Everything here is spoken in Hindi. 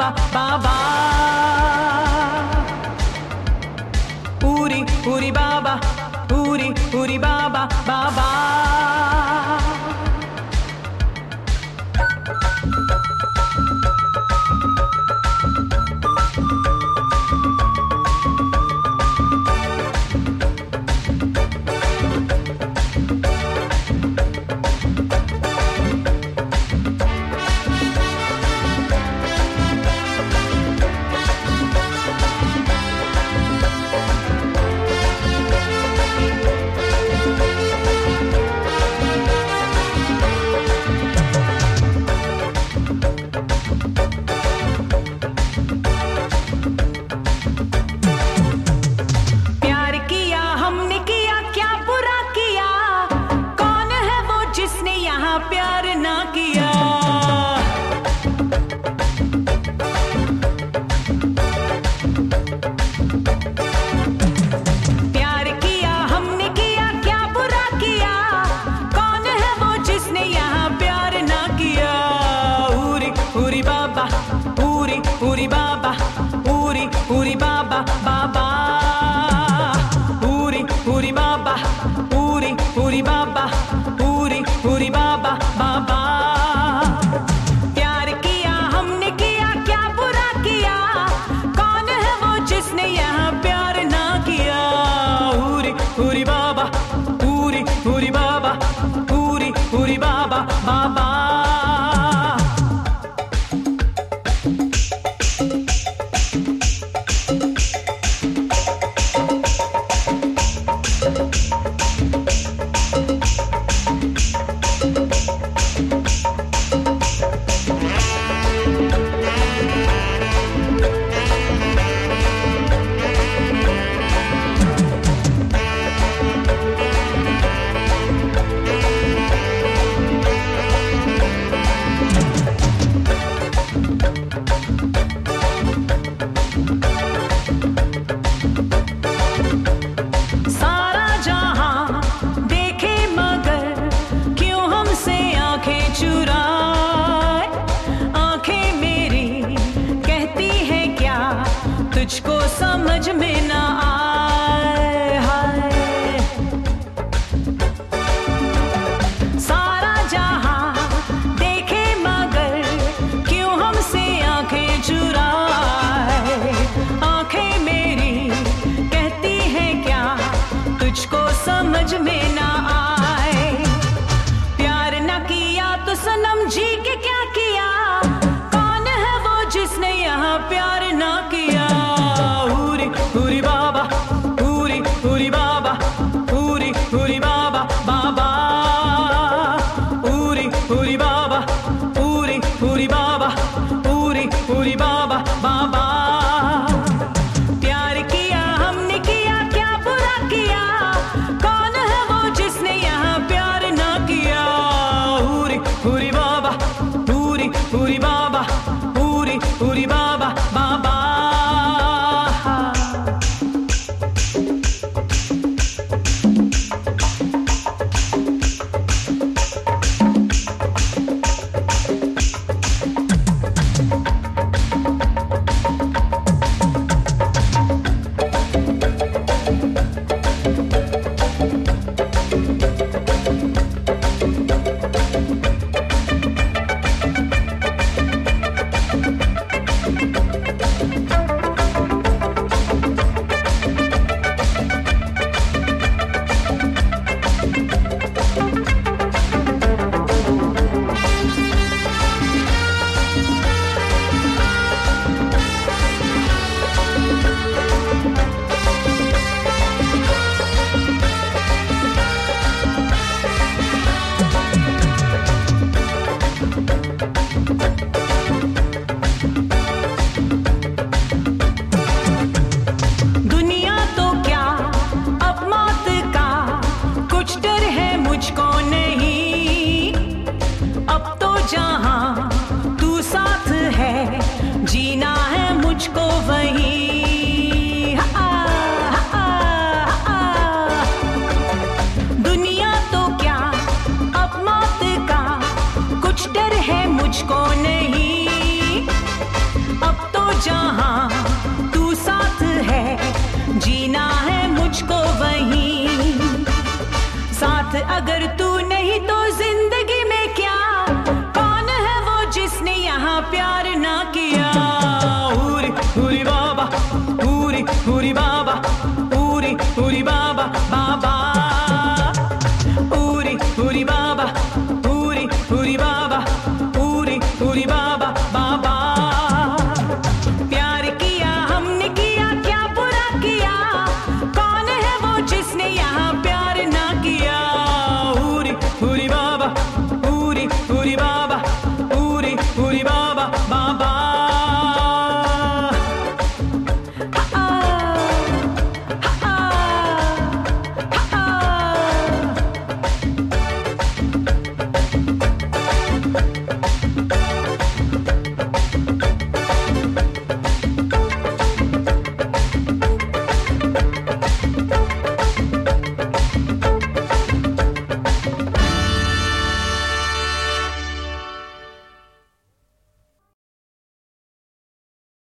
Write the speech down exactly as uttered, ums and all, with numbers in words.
बाबा, पूरी पूरी बाबा, पूरी पूरी बाबा बाबा। प्यार ना किया, प्यार किया हमने किया, क्या बुरा किया, कौन है वो जिसने यहाँ प्यार ना किया। पूरी पूरी बाबा, पूरी पूरी बाबा, पूरी पूरी बाबा बाबा, पूरी पूरी बाबा, पूरी पूरी बाबा, पूरी पूरी बाबा बाबा। प्यार किया हमने किया, क्या बुरा किया, कौन है वो जिसने यहाँ प्यार ना किया। पूरी पूरी बाबा, पूरी पूरी बाबा, पूरी पूरी बाबा बाबा। तुझको समझ में ना आए, हाय सारा जहां देखे मगर क्यों हमसे आंखें चुराए। आंखें मेरी कहती हैं क्या तुझको समझ में ना आए। प्यार ना किया तो सनम जी के क्या किया, कौन है वो जिसने यहाँ प्यार ना किया। पूरी बाबा, पूरी पूरी बाबा, पूरी पूरी बाबा बाबा, पूरी पूरी बाबा, पूरी पूरी बाबा, पूरी पूरी बाबा बाबा। प्यार किया हमने किया, क्या बुरा किया, कौन है वो जिस जीना